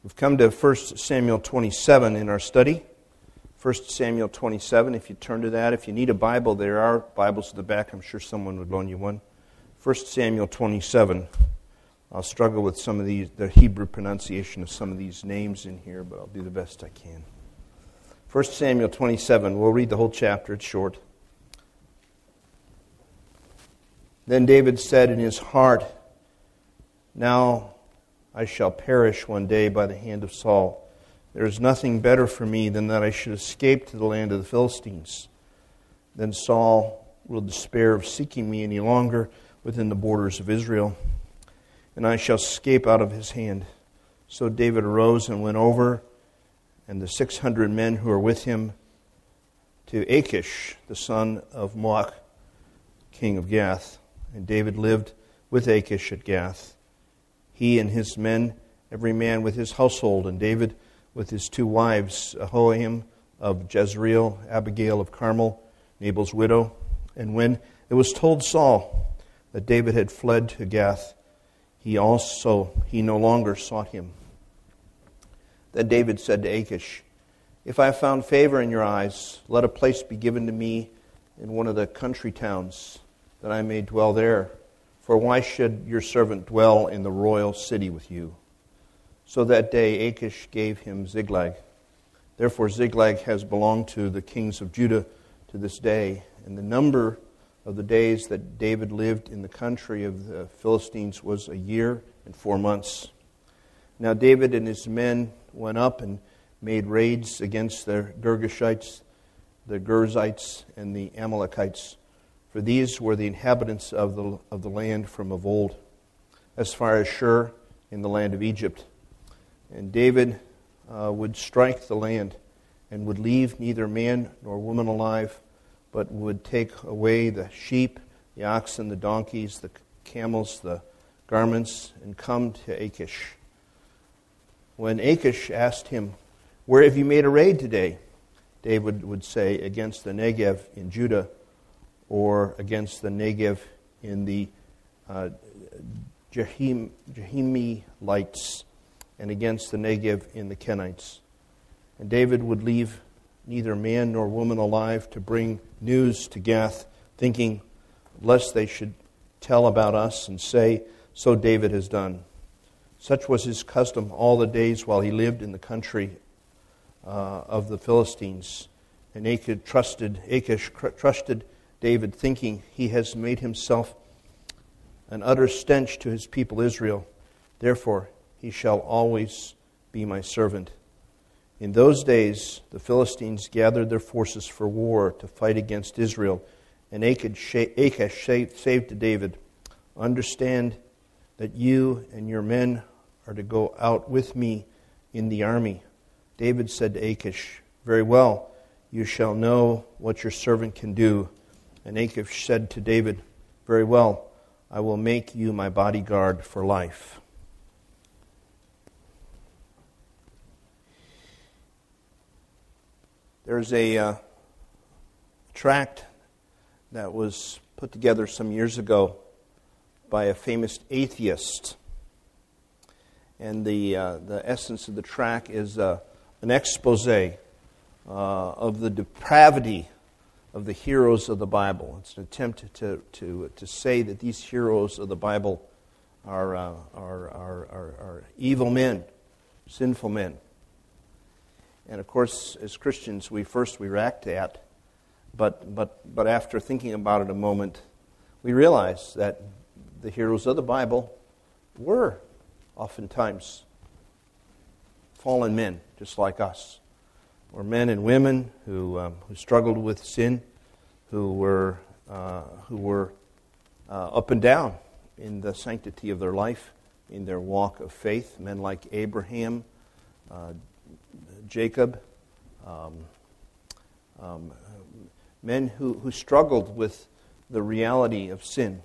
We've come to 1 Samuel 27 in our study. 1 Samuel 27, if you turn to that. If you need a Bible, there are Bibles at the back. I'm sure someone would loan you one. 1 Samuel 27. I'll struggle with some of the Hebrew pronunciation of some of these names in here, but I'll do the best I can. 1 Samuel 27. We'll read the whole chapter. It's short. Then David said in his heart, "Now I shall perish one day by the hand of Saul. There is nothing better for me than that I should escape to the land of the Philistines. Then Saul will despair of seeking me any longer within the borders of Israel, and I shall escape out of his hand." So David arose and went over, and the 600 men who were with him, to Achish, the son of Maach, king of Gath. And David lived with Achish at Gath, he and his men, every man with his household, and David with his two wives, Ahoam of Jezreel, Abigail of Carmel, Nabal's widow. And when it was told Saul that David had fled to Gath, he no longer sought him. Then David said to Achish, "If I have found favor in your eyes, let a place be given to me in one of the country towns, that I may dwell there. For why should your servant dwell in the royal city with you?" So that day Achish gave him Ziklag. Therefore Ziklag has belonged to the kings of Judah to this day. And the number of the days that David lived in the country of the Philistines was 1 year and 4 months. Now David and his men went up and made raids against the Girgashites, the Girzites, and the Amalekites. For these were the inhabitants of the land from of old, as far as Shur in the land of Egypt. And David would strike the land, and would leave neither man nor woman alive, but would take away the sheep, the oxen, the donkeys, the camels, the garments, and come to Achish. When Achish asked him, "Where have you made a raid today?" David would say, "Against the Negev in Judah, or against the Negev in the Jahimites, and against the Negev in the Kenites." And David would leave neither man nor woman alive to bring news to Gath, thinking, lest they should tell about us and say, "So David has done." Such was his custom all the days while he lived in the country of the Philistines. And Achish trusted David, thinking, "He has made himself an utter stench to his people Israel. Therefore he shall always be my servant." In those days the Philistines gathered their forces for war to fight against Israel. And Achish saved to David, "Understand that you and your men are to go out with me in the army." David said to Achish, "Very well, you shall know what your servant can do." And Achish said to David, "Very well, I will make you my bodyguard for life." There's a tract that was put together some years ago by a famous atheist. And the essence of the tract is an expose of the depravity of the heroes of the Bible. It's an attempt to say that these heroes of the Bible are evil men, sinful men. And of course, as Christians, we react to that, but after thinking about it a moment, we realize that the heroes of the Bible were oftentimes fallen men, just like us. Or men and women who struggled with sin, who were up and down in the sanctity of their life, in their walk of faith. Men like Abraham, Jacob, men who struggled with the reality of sin,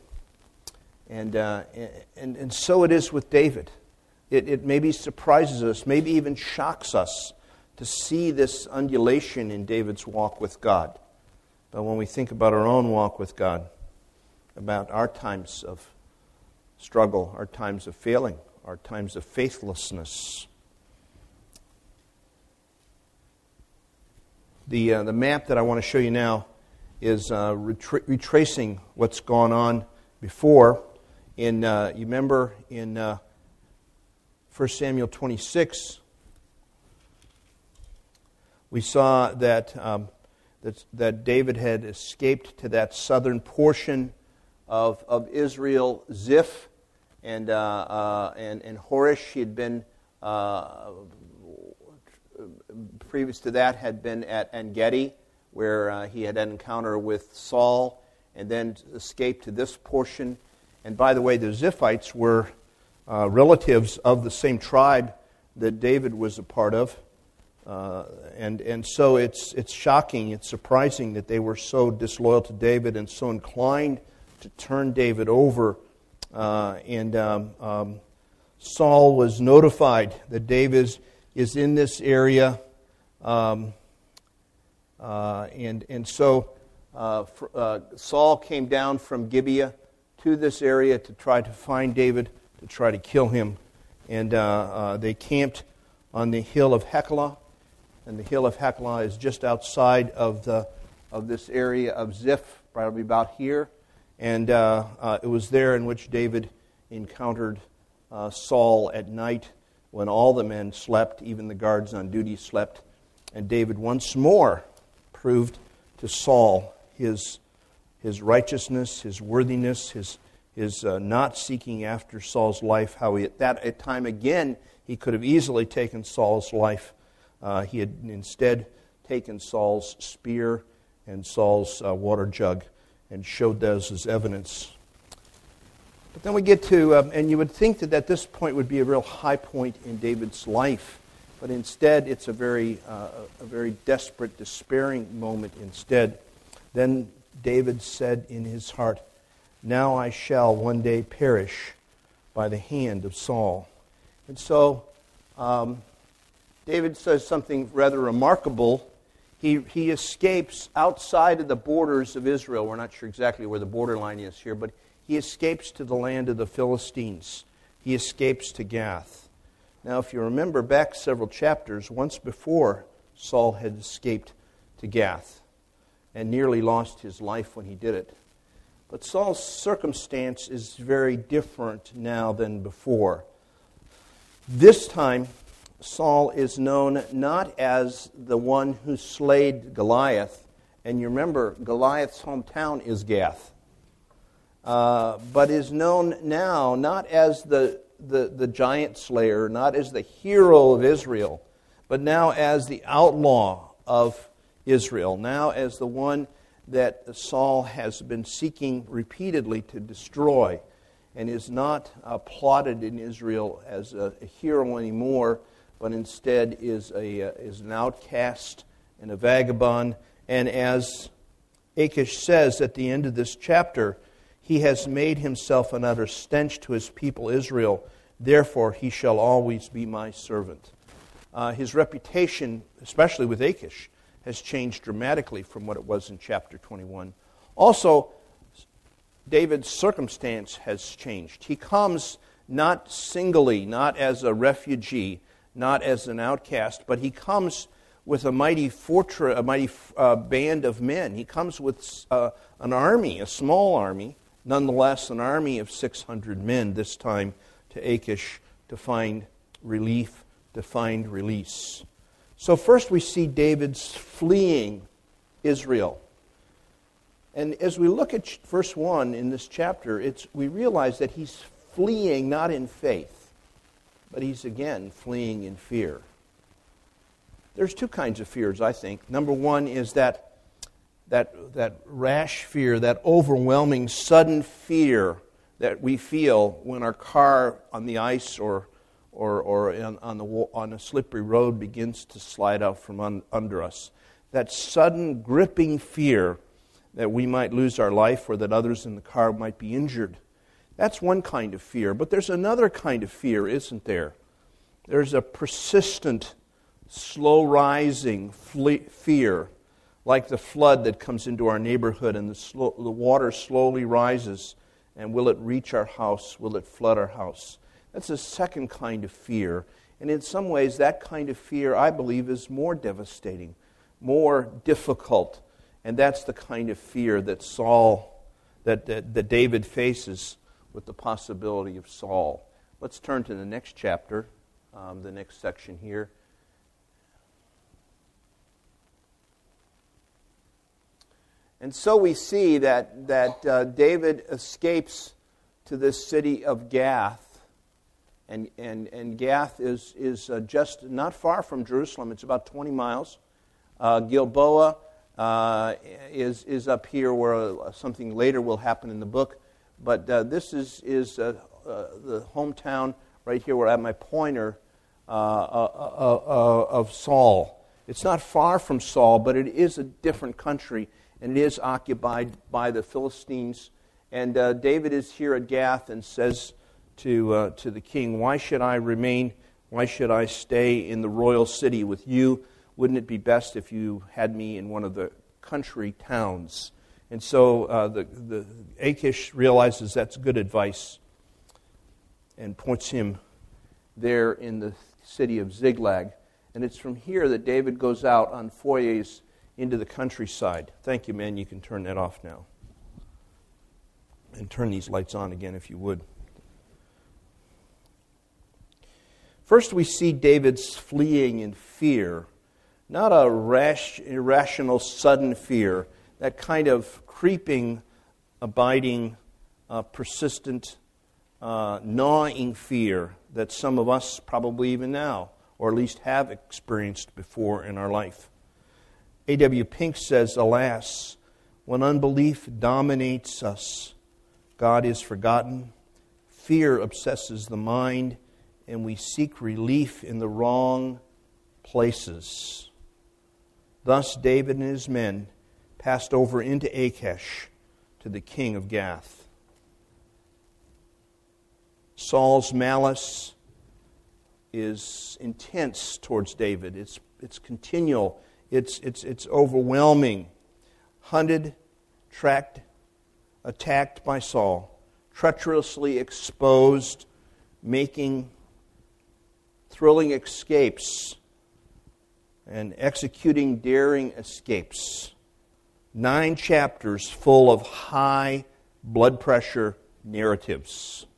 and so it is with David. It maybe surprises us, maybe even shocks us to see this undulation in David's walk with God. But when we think about our own walk with God, about our times of struggle, our times of failing, our times of faithlessness, The map that I want to show you now is retracing what's gone on before. You remember in 1 Samuel 26, we saw that David had escaped to that southern portion of Israel, Ziph, and Horish. He had been previous to that had been at En-Gedi, where he had an encounter with Saul, and then escaped to this portion. And by the way, the Ziphites were relatives of the same tribe that David was a part of. And so it's shocking, it's surprising that they were so disloyal to David and so inclined to turn David over. Saul was notified that David is in this area. So Saul came down from Gibeah to this area to try to find David, to try to kill him. And they camped on the hill of Heklah. And the hill of Heklah is just outside of this area of Ziph, probably about here. And it was there in which David encountered Saul at night when all the men slept, even the guards on duty slept. And David once more proved to Saul his righteousness, his worthiness, his not seeking after Saul's life, how at that time again he could have easily taken Saul's life. He had instead taken Saul's spear and Saul's water jug and showed those as evidence. But then we get to, and you would think that at this point would be a real high point in David's life, but instead it's a very desperate, despairing moment instead. Then David said in his heart, "Now I shall one day perish by the hand of Saul." And so David says something rather remarkable. He escapes outside of the borders of Israel. We're not sure exactly where the borderline is here, but he escapes to the land of the Philistines. He escapes to Gath. Now, if you remember back several chapters, once before, Saul had escaped to Gath and nearly lost his life when he did it. But Saul's circumstance is very different now than before. This time, Saul is known not as the one who slayed Goliath, and you remember Goliath's hometown is Gath, but is known now not as the giant slayer, not as the hero of Israel, but now as the outlaw of Israel, now as the one that Saul has been seeking repeatedly to destroy, and is not applauded in Israel as a hero anymore, but instead is an outcast and a vagabond. And as Achish says at the end of this chapter, he has made himself an utter stench to his people Israel, therefore he shall always be my servant. His reputation, especially with Achish, has changed dramatically from what it was in chapter 21. Also, David's circumstance has changed. He comes not singly, not as a refugee, not as an outcast, but he comes with a mighty fortress, a mighty band of men. He comes with an army, a small army, nonetheless an army of 600 men this time to Achish to find relief, to find release. So first we see David's fleeing Israel. And as we look at verse 1 in this chapter, we realize that he's fleeing not in faith, but he's again fleeing in fear. There's two kinds of fears, I think. Number one is that rash fear, that overwhelming, sudden fear that we feel when our car on the ice or on a slippery road begins to slide out from under us. That sudden, gripping fear that we might lose our life or that others in the car might be injured. That's one kind of fear. But there's another kind of fear, isn't there? There's a persistent, slow-rising fear, like the flood that comes into our neighborhood and the water slowly rises. And will it reach our house? Will it flood our house? That's a second kind of fear. And in some ways, that kind of fear, I believe, is more devastating. more difficult. And that's the kind of fear that that David faces with the possibility of Saul. Let's turn to the next chapter, the next section here. And so we see that David escapes to this city of Gath. And Gath is just not far from Jerusalem. It's about 20 miles. Gilboa is up here where something later will happen in the book. But this is the hometown right here where I have my pointer of Saul. It's not far from Saul, but it is a different country, and it is occupied by the Philistines. And David is here at Gath and says to the king, "Why should I remain? Why should I stay in the royal city with you? Wouldn't it be best if you had me in one of the country towns?" And so the Achish realizes that's good advice and puts him there in the city of Ziklag. And it's from here that David goes out on forays into the countryside. Thank you, man. You can turn that off now. And turn these lights on again if you would. First, we see David's fleeing in fear. Not a irrational, sudden fear. That kind of creeping, abiding, persistent, gnawing fear that some of us probably even now, or at least have experienced before in our life. A.W. Pink says, "Alas, when unbelief dominates us, God is forgotten, fear obsesses the mind, and we seek relief in the wrong places." Thus David and his men passed over into Achish to the king of Gath. Saul's malice is intense towards David. It's continual. It's overwhelming. Hunted, tracked, attacked by Saul, treacherously exposed, making thrilling escapes and executing daring escapes. 9 chapters full of high blood pressure narratives.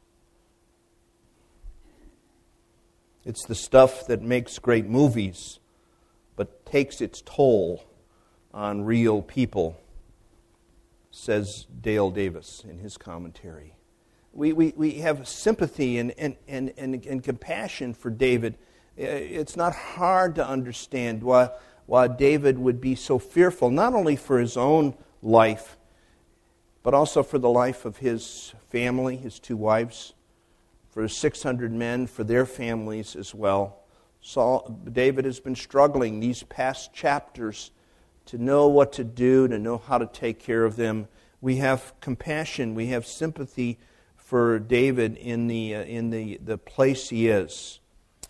It's the stuff that makes great movies, but takes its toll on real people, says Dale Davis in his commentary. We have sympathy and compassion for David. It's not hard to understand why David would be so fearful, not only for his own life, but also for the life of his family, his 2 wives, for his 600 men, for their families as well. David has been struggling these past chapters to know what to do, to know how to take care of them. We have compassion, we have sympathy for David in the place he is.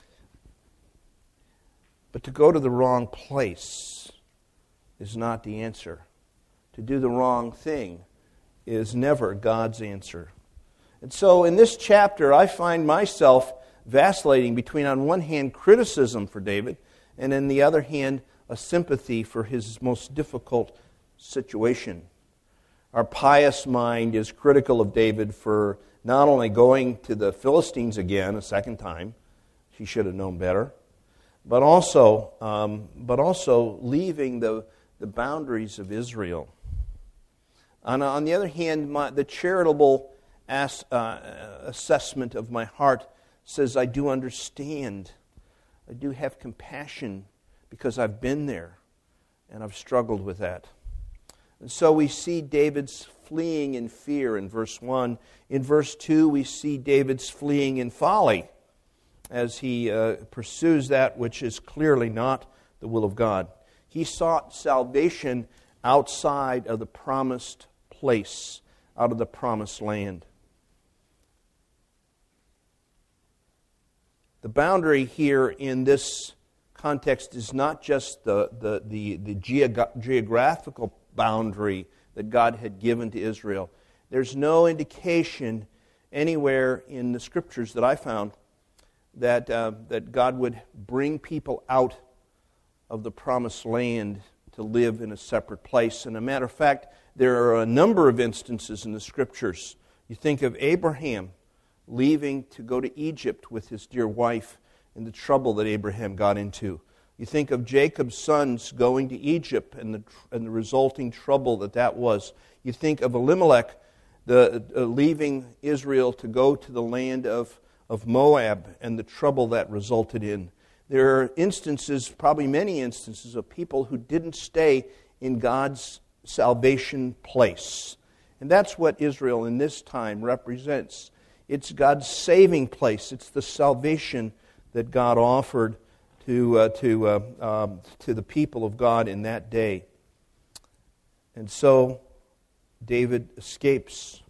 But to go to the wrong place is not the answer. To do the wrong thing is never God's answer. And so in this chapter, I find myself vacillating between, on one hand, criticism for David, and on the other hand, a sympathy for his most difficult situation. Our pious mind is critical of David for not only going to the Philistines again a second time, he should have known better, but also leaving the boundaries of Israel. On the other hand, the charitable assessment of my heart says I do understand. I do have compassion because I've been there and I've struggled with that. And so we see David's fleeing in fear in verse 1. In verse 2, we see David's fleeing in folly as he pursues that which is clearly not the will of God. He sought salvation outside of the promised place, out of the promised land. The boundary here in this context is not just the geographical boundary that God had given to Israel. There's no indication anywhere in the Scriptures that I found that God would bring people out of the promised land to live in a separate place. And a matter of fact, there are a number of instances in the Scriptures. You think of Abraham leaving to go to Egypt with his dear wife and the trouble that Abraham got into. You think of Jacob's sons going to Egypt and the resulting trouble that was. You think of Elimelech leaving Israel to go to the land of Moab and the trouble that resulted in. There are instances, probably many instances, of people who didn't stay in God's salvation place. And that's what Israel in this time represents. It's God's saving place. It's the salvation that God offered to the people of God in that day. And so David escapes.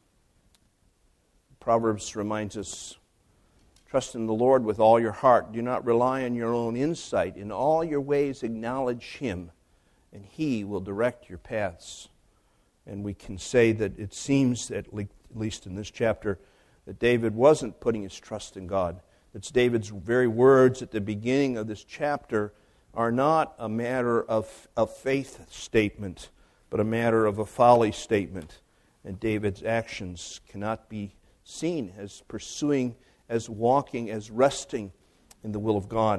Proverbs reminds us, trust in the Lord with all your heart. Do not rely on your own insight. In all your ways acknowledge Him, and He will direct your paths. And we can say that it seems, at least in this chapter, that David wasn't putting his trust in God. It's David's very words at the beginning of this chapter are not a matter of a faith statement, but a matter of a folly statement. And David's actions cannot be seen as pursuing, as walking, as resting in the will of God.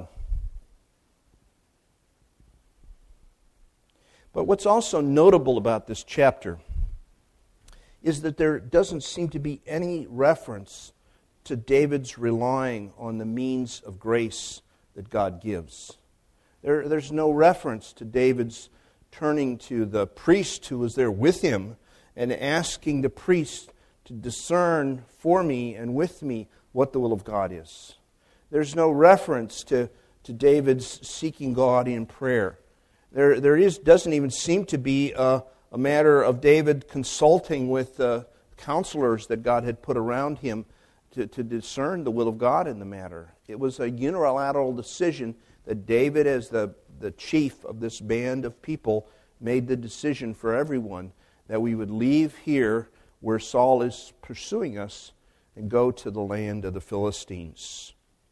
But what's also notable about this chapter is that there doesn't seem to be any reference to David's relying on the means of grace that God gives. There's no reference to David's turning to the priest who was there with him and asking the priest to discern for me and with me what the will of God is. There's no reference to David's seeking God in prayer. There doesn't even seem to be a matter of David consulting with counselors that God had put around him to discern the will of God in the matter. It was a unilateral decision that David, as the chief of this band of people, made the decision for everyone that we would leave here where Saul is pursuing us and go to the land of the Philistines.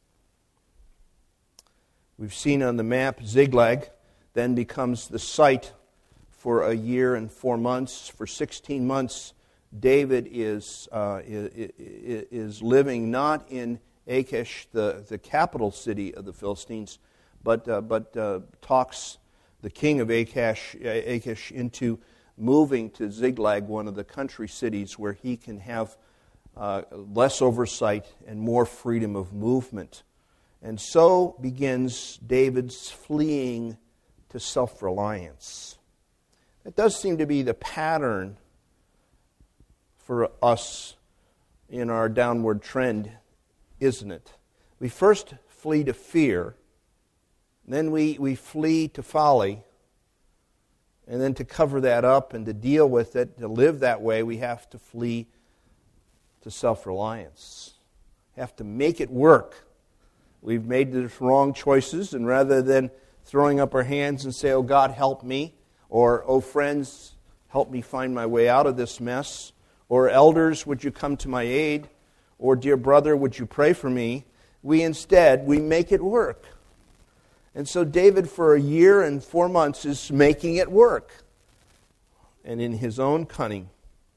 We've seen on the map Ziklag then becomes the site for a year and 4 months. For 16 months, David is living not in Achish, the capital city of the Philistines, but talks the king of Achish into moving to Ziklag, one of the country cities where he can have less oversight and more freedom of movement. And so begins David's fleeing to self-reliance. It does seem to be the pattern for us in our downward trend, isn't it? We first flee to fear, then we flee to folly, and then to cover that up and to deal with it, to live that way, we have to flee to self-reliance. Have to make it work. We've made the wrong choices, and rather than throwing up our hands and say, "Oh God, help me," or "Oh friends, help me find my way out of this mess," or "Elders, would you come to my aid?" or "Dear brother, would you pray for me?" we make it work. And so David, for a year and 4 months, is making it work. And in his own cunning.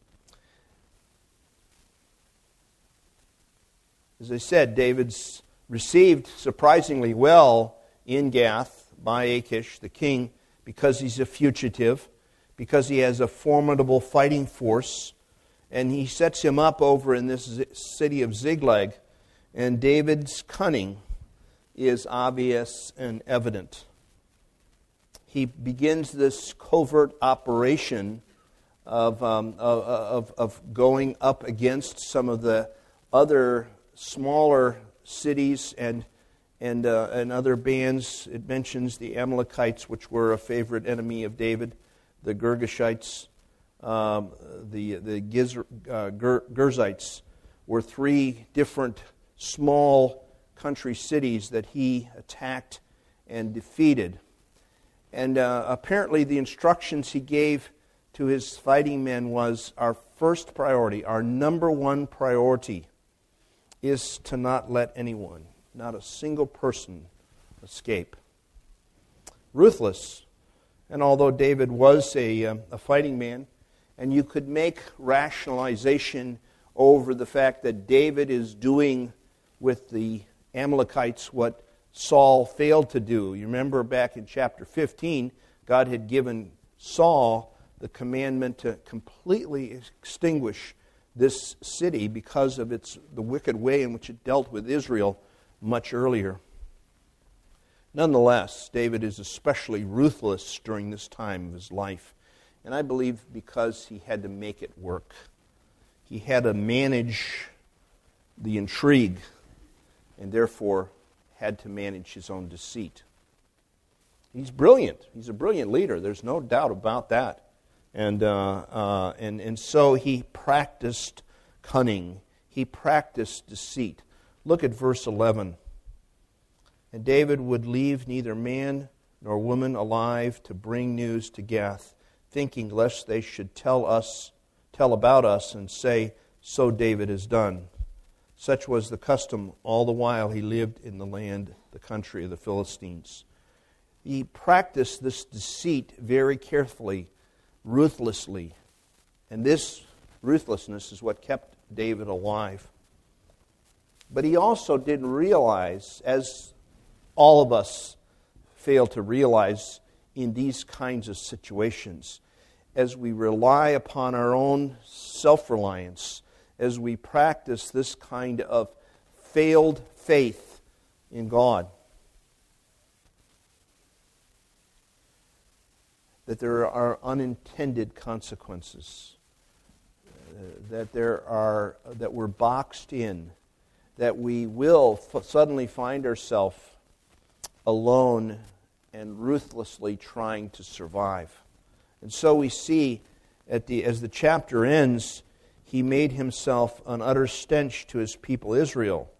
As I said, David's received surprisingly well in Gath by Achish, the king, because he's a fugitive, because he has a formidable fighting force, and he sets him up over in this city of Ziklag, and David's cunning is obvious and evident. He begins this covert operation of going up against some of the other smaller cities and other bands. It mentions the Amalekites, which were a favorite enemy of David, the Girgashites, the Gerzites were 3 different small country cities that he attacked and defeated. And apparently the instructions he gave to his fighting men was, our first priority, our number one priority, is to not let anyone, not a single person, escape. Ruthless, And although David was a fighting man, and you could make rationalization over the fact that David is doing with the Amalekites what Saul failed to do. You remember back in chapter 15, God had given Saul the commandment to completely extinguish this city because of the wicked way in which it dealt with Israel much earlier. Nonetheless, David is especially ruthless during this time of his life. And I believe because he had to make it work. He had to manage the intrigue and therefore had to manage his own deceit. He's brilliant. He's a brilliant leader. There's no doubt about that. And so he practiced cunning. He practiced deceit. Look at verse 11. And David would leave neither man nor woman alive to bring news to Gath, thinking lest they should tell about us and say, so David has done. Such was the custom all the while he lived in the land, the country of the Philistines. He practiced this deceit very carefully, ruthlessly. And this ruthlessness is what kept David alive. But he also didn't realize, as all of us fail to realize in these kinds of situations, as we rely upon our own self-reliance, as we practice this kind of failed faith in God, that there are unintended consequences, that we're boxed in, that we will suddenly find ourselves alone and ruthlessly trying to survive. And so we see, as the chapter ends, he made himself an utter stench to his people Israel.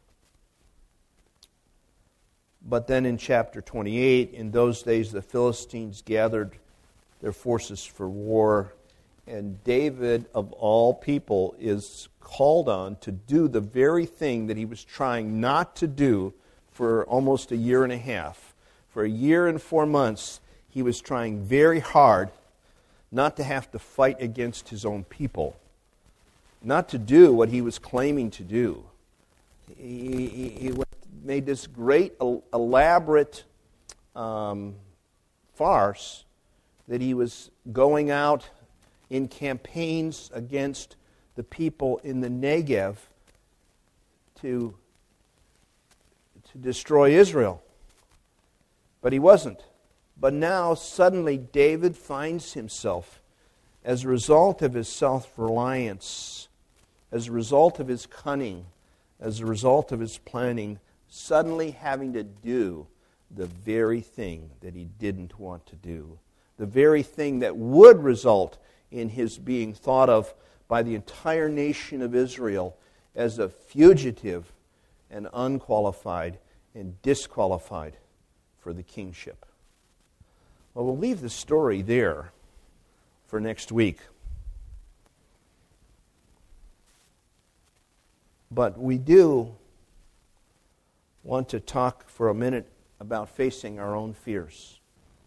But then in chapter 28, in those days the Philistines gathered their forces for war, and David, of all people, is called on to do the very thing that he was trying not to do for almost a year and a half. For a year and 4 months, he was trying very hard not to have to fight against his own people, not to do what he was claiming to do. He made this great, elaborate farce that he was going out in campaigns against the people in the Negev to destroy Israel. But he wasn't. But now, suddenly, David finds himself, as a result of his self-reliance, as a result of his cunning, as a result of his planning, suddenly having to do the very thing that he didn't want to do. The very thing that would result in his being thought of by the entire nation of Israel as a fugitive and unqualified and disqualified for the kingship. Well, we'll leave the story there for next week. But we do want to talk for a minute about facing our own fears.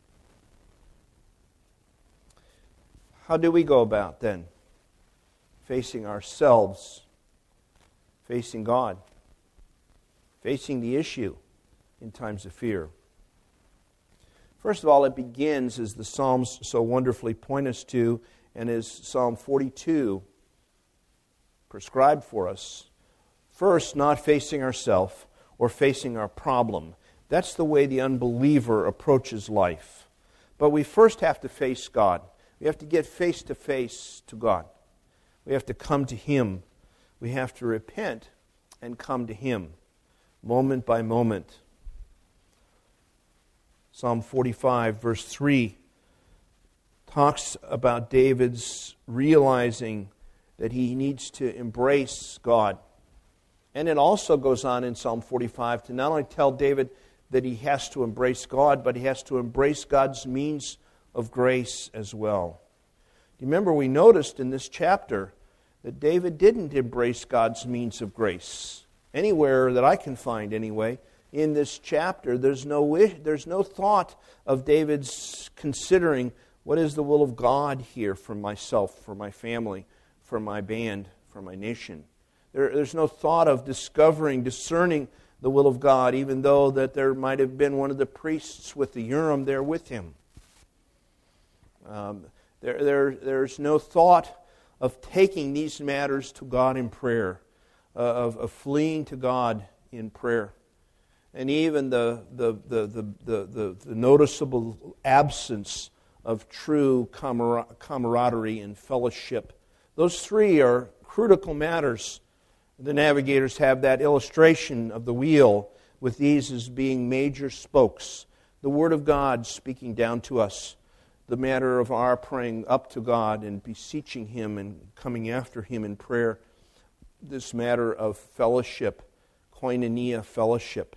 How do we go about then facing ourselves, facing God, facing the issue in times of fear? First of all, it begins, as the Psalms so wonderfully point us to, and as Psalm 42 prescribed for us. First, not facing ourselves or facing our problem. That's the way the unbeliever approaches life. But we first have to face God. We have to get face to face to God. We have to come to Him. We have to repent and come to Him, moment by moment. Psalm 45, verse 3, talks about David's realizing that he needs to embrace God. And it also goes on in Psalm 45 to not only tell David that he has to embrace God, but he has to embrace God's means of grace as well. You remember we noticed in this chapter that David didn't embrace God's means of grace. Anywhere that I can find anyway, in this chapter. There's no thought of David's considering what is the will of God here for myself, for my family, for my band, for my nation. There's no thought of discerning the will of God, even though that there might have been one of the priests with the Urim there with him. There's no thought of taking these matters to God in prayer, of fleeing to God in prayer. And even the noticeable absence of true camaraderie and fellowship. Those three are critical matters. The Navigators have that illustration of the wheel with these as being major spokes. The Word of God speaking down to us. The matter of our praying up to God and beseeching Him and coming after Him in prayer. This matter of fellowship, koinonia fellowship.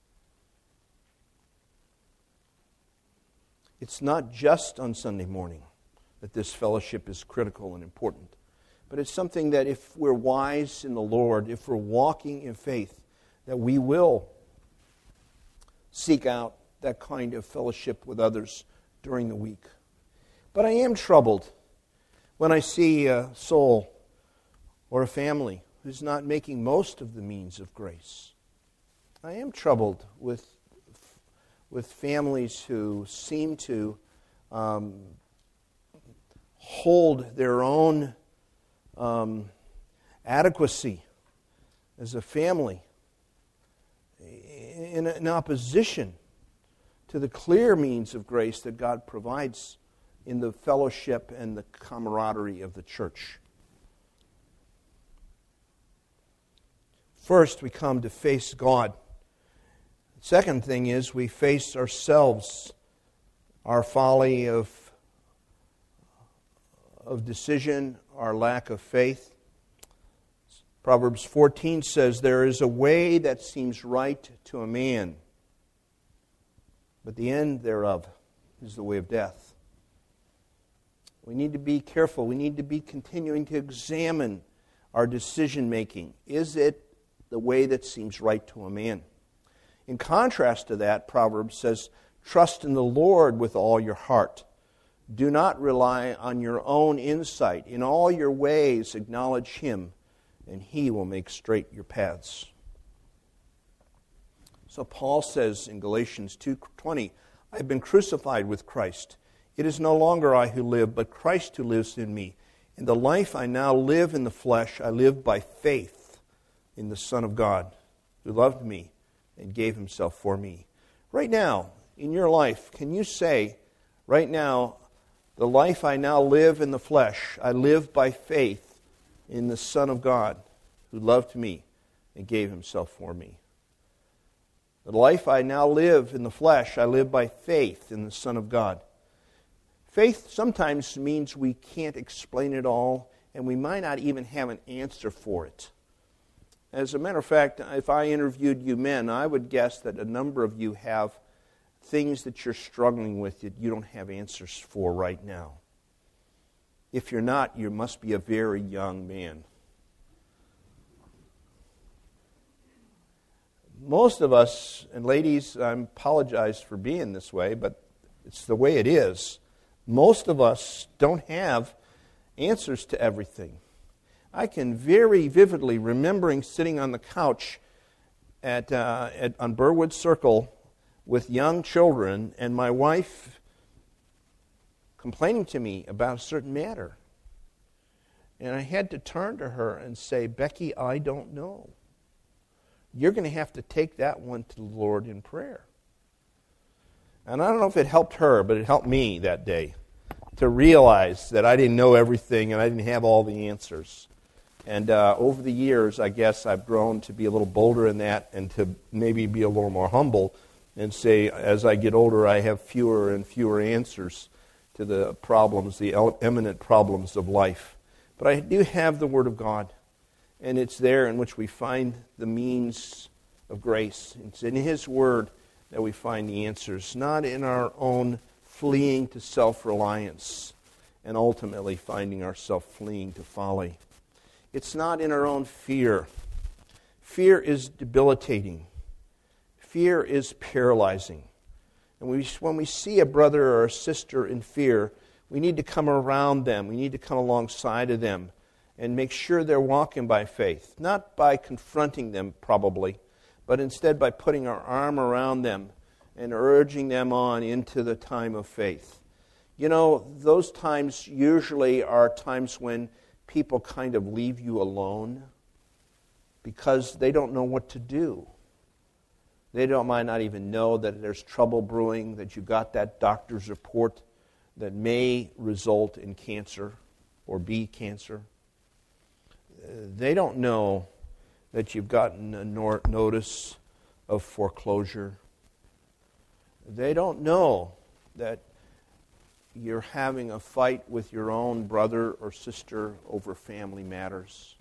It's not just on Sunday morning that this fellowship is critical and important, but it's something that if we're wise in the Lord, if we're walking in faith, that we will seek out that kind of fellowship with others during the week. But I am troubled when I see a soul or a family who's not making most of the means of grace. I am troubled with families who seem to hold their own adequacy as a family in opposition to the clear means of grace that God provides in the fellowship and the camaraderie of the church. First, we come to face God. The second thing is we face ourselves, our folly of decision, our lack of faith. Proverbs 14 says, "There is a way that seems right to a man, but the end thereof is the way of death." We need to be careful. We need to be continuing to examine our decision making. Is it the way that seems right to a man? In contrast to that, Proverbs says, "Trust in the Lord with all your heart. Do not rely on your own insight. In all your ways acknowledge Him, and He will make straight your paths." So Paul says in Galatians 2:20, "I have been crucified with Christ. It is no longer I who live, but Christ who lives in me. In the life I now live in the flesh, I live by faith in the Son of God, who loved me and gave Himself for me." Right now, in your life, can you say, right now, the life I now live in the flesh, I live by faith in the Son of God, who loved me and gave Himself for me? The life I now live in the flesh, I live by faith in the Son of God. Faith sometimes means we can't explain it all, and we might not even have an answer for it. As a matter of fact, if I interviewed you men, I would guess that a number of you have things that you're struggling with that you don't have answers for right now. If you're not, you must be a very young man. Most of us, and ladies, I apologize for being this way, but it's the way it is. Most of us don't have answers to everything. I can very vividly remembering sitting on the couch on Burwood Circle with young children and my wife complaining to me about a certain matter. And I had to turn to her and say, "Becky, I don't know. You're going to have to take that one to the Lord in prayer." And I don't know if it helped her, but it helped me that day to realize that I didn't know everything and I didn't have all the answers. And over the years, I guess I've grown to be a little bolder in that and to maybe be a little more humble and say, as I get older, I have fewer and fewer answers to the problems, the eminent problems of life. But I do have the Word of God, and it's there in which we find the means of grace. It's in His Word that we find the answers, not in our own fleeing to self-reliance and ultimately finding ourselves fleeing to folly. It's not in our own fear. Fear is debilitating. Fear is paralyzing. And when we see a brother or a sister in fear, we need to come around them. We need to come alongside of them and make sure they're walking by faith. Not by confronting them, probably, but instead by putting our arm around them and urging them on into the time of faith. You know, those times usually are times when people kind of leave you alone because they don't know what to do. They might not even know that there's trouble brewing, that you got that doctor's report that may result in cancer or be cancer. They don't know that you've gotten a notice of foreclosure. They don't know that you're having a fight with your own brother or sister over family matters.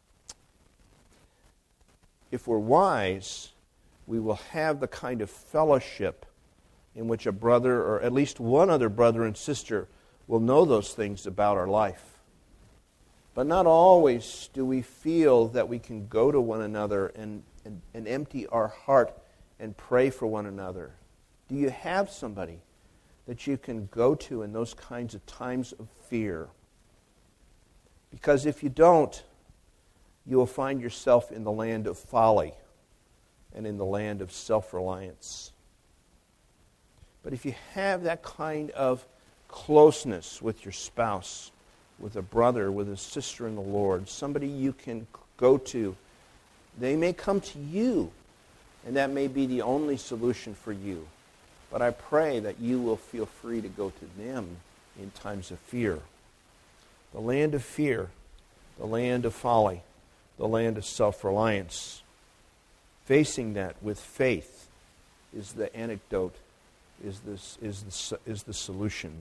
If we're wise, we will have the kind of fellowship in which a brother, or at least one other brother and sister, will know those things about our life. But not always do we feel that we can go to one another and empty our heart and pray for one another. Do you have somebody that you can go to in those kinds of times of fear? Because if you don't, you will find yourself in the land of folly and in the land of self-reliance. But if you have that kind of closeness with your spouse, with a brother, with a sister in the Lord, somebody you can go to, they may come to you, and that may be the only solution for you. But I pray that you will feel free to go to them in times of fear. The land of fear, the land of folly, the land of self-reliance. Facing that with faith is the antidote, is the solution.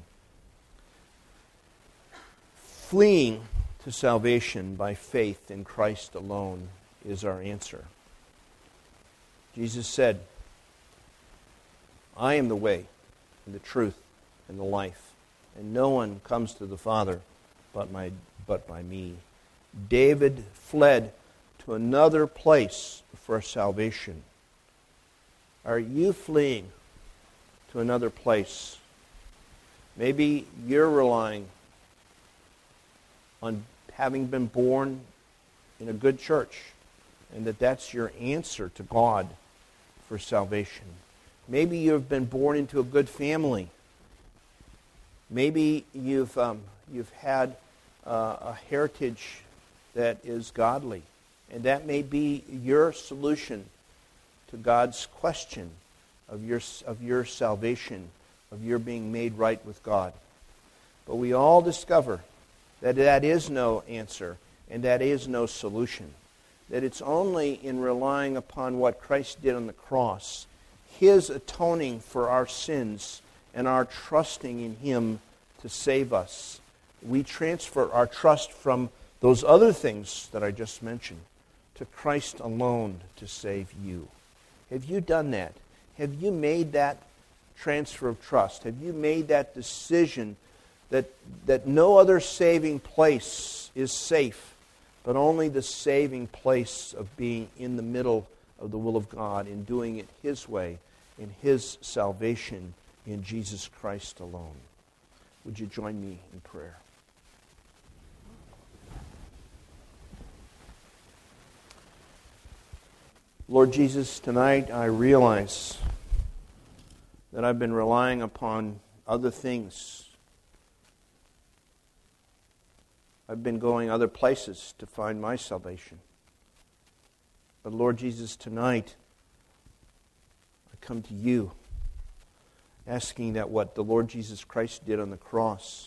Fleeing to salvation by faith in Christ alone is our answer. Jesus said, I am the way and the truth and the life, and no one comes to the Father but by me. David fled to another place for salvation. Are you fleeing to another place? Maybe you're relying on having been born in a good church, and that's your answer to God for salvation. Maybe you've been born into a good family. Maybe you've had a heritage that is godly, and that may be your solution to God's question of your salvation, of your being made right with God. But we all discover that is no answer, and that is no solution. That it's only in relying upon what Christ did on the cross, His atoning for our sins, and our trusting in Him to save us. We transfer our trust from those other things that I just mentioned to Christ alone to save you. Have you done that? Have you made that transfer of trust? Have you made that decision that no other saving place is safe, but only the saving place of being in the middle of the will of God, in doing it His way, in His salvation, in Jesus Christ alone? Would you join me in prayer? Lord Jesus, tonight I realize that I've been relying upon other things. I've been going other places to find my salvation. But Lord Jesus, tonight I come to you asking that what the Lord Jesus Christ did on the cross.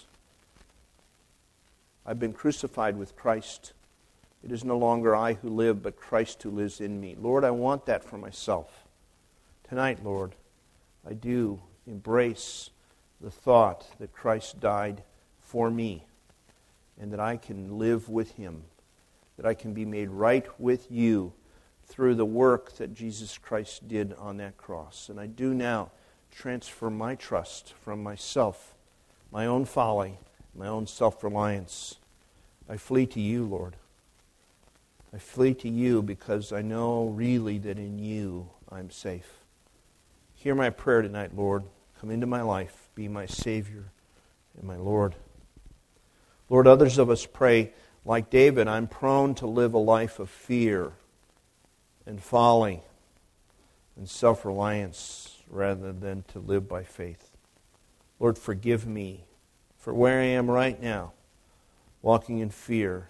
I've been crucified with Christ. It is no longer I who live, but Christ who lives in me. Lord, I want that for myself. Tonight, Lord, I do embrace the thought that Christ died for me, and that I can live with Him, that I can be made right with you through the work that Jesus Christ did on that cross. And I do now transfer my trust from myself, my own folly, my own self-reliance. I flee to you, Lord. I flee to you because I know really that in you I'm safe. Hear my prayer tonight, Lord. Come into my life. Be my Savior and my Lord. Lord, others of us pray, like David, I'm prone to live a life of fear and folly and self-reliance rather than to live by faith. Lord, forgive me for where I am right now, walking in fear.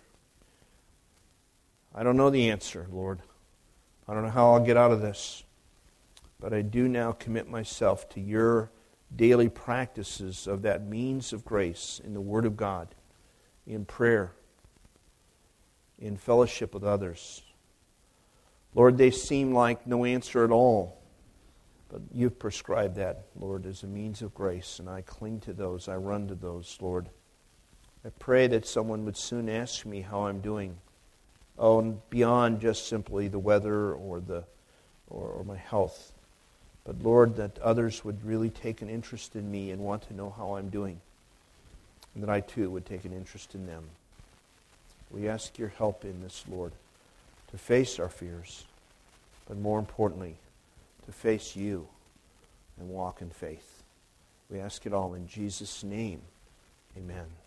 I don't know the answer, Lord. I don't know how I'll get out of this. But I do now commit myself to your daily practices of that means of grace in the Word of God, in prayer, in fellowship with others. Lord, they seem like no answer at all, but you've prescribed that, Lord, as a means of grace, and I cling to those, I run to those, Lord. I pray that someone would soon ask me how I'm doing. Oh, and beyond just simply the weather or my health. But Lord, that others would really take an interest in me and want to know how I'm doing. And that I too would take an interest in them. We ask your help in this, Lord, to face our fears, but more importantly, to face you and walk in faith. We ask it all in Jesus' name. Amen.